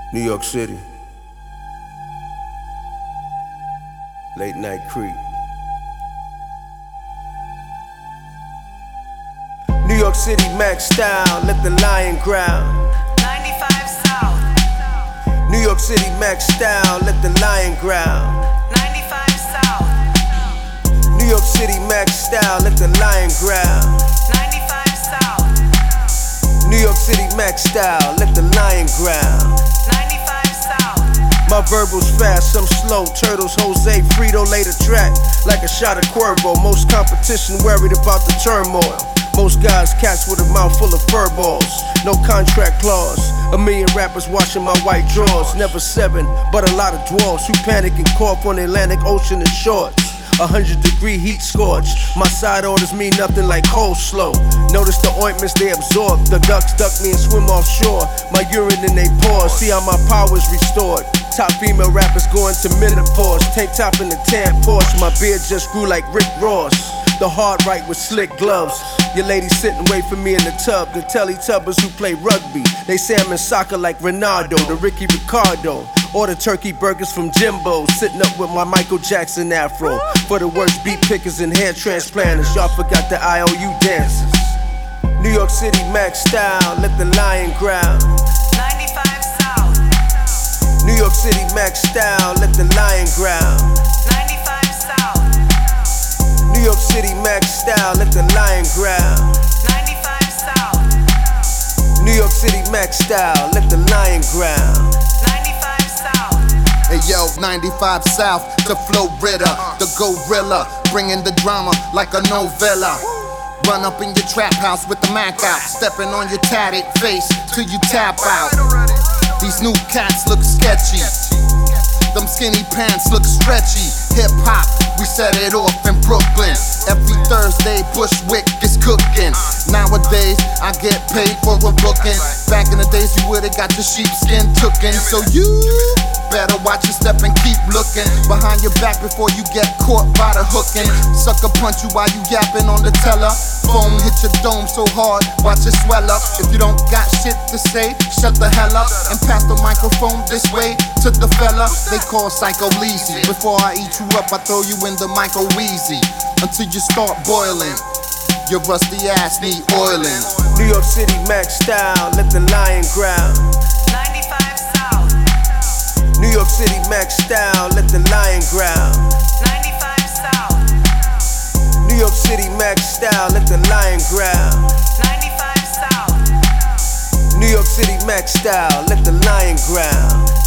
New York City. Late night creep. New York City, Max style, let the lion growl. 95 South. New York City, Max style, let the lion growl. 95 South. New York City, Max style, let the lion growl. 95 South. New York City, Max style, let the lion growl. 95 South. My verbal's fast, some slow. Turtles, Jose, Frito laid a track like a shot of Cuervo. Most competition worried about the turmoil. Most guys catch with a mouth full of fur balls. No contract clause. A million rappers washing my white drawers. Never seven, but a lot of dwarfs who panic and cough on the Atlantic Ocean in shorts. 100-degree heat scorch. My side orders mean nothing like coleslaw. Notice the ointments they absorb. The ducks duck me and swim offshore. My urine in they pores. See how my power's restored. Top female rappers going to menopause. Tank top in the tan Porsche. My beard just grew like Rick Ross. The hard right with slick gloves. Your lady sitting wait for me in the tub. The Teletubbies who play rugby. They say I'm in soccer like Ronaldo, the Ricky Ricardo. Order turkey burgers from Jimbo. Sitting up with my Michael Jackson afro. For the worst beat pickers and hair transplanters. Y'all forgot the IOU dances. New York City, Max style, let the lion growl. 95 South. New York City, Max style, let the lion growl. 95 South. New York City, Max style, let the lion growl. 95 South. New York City, Max style, let the lion growl. 95 South. Hey yo, 95 South to Florida, the gorilla, bringing the drama like a novella. Run up in your trap house with the Mac out, stepping on your tatted face till you tap out. These new cats look sketchy, them skinny pants look stretchy. Hip hop, we set it off in Brooklyn. Every Thursday, Bushwick is cooking. Nowadays, I get paid for a booking. Back in the days, you would've got your sheepskin tooken. So you better watch your step and keep looking behind your back before you get caught by the hooking. Sucker punch you while you yapping on the teller. Phone hit your dome so hard, watch it swell up. If you don't got shit to say, shut the hell up and pass the microphone this way to the fella they call Psycho Leezy. Before I eat you up, I throw you in the micro wheezy until you start boiling. Your rusty ass need oiling. New York City, Max style, let the lion growl. 95 South. New York City, Max style, let the lion growl. 95 South. New York City, Max style, let the lion growl. 95 South. New York City, Max style, let the lion growl.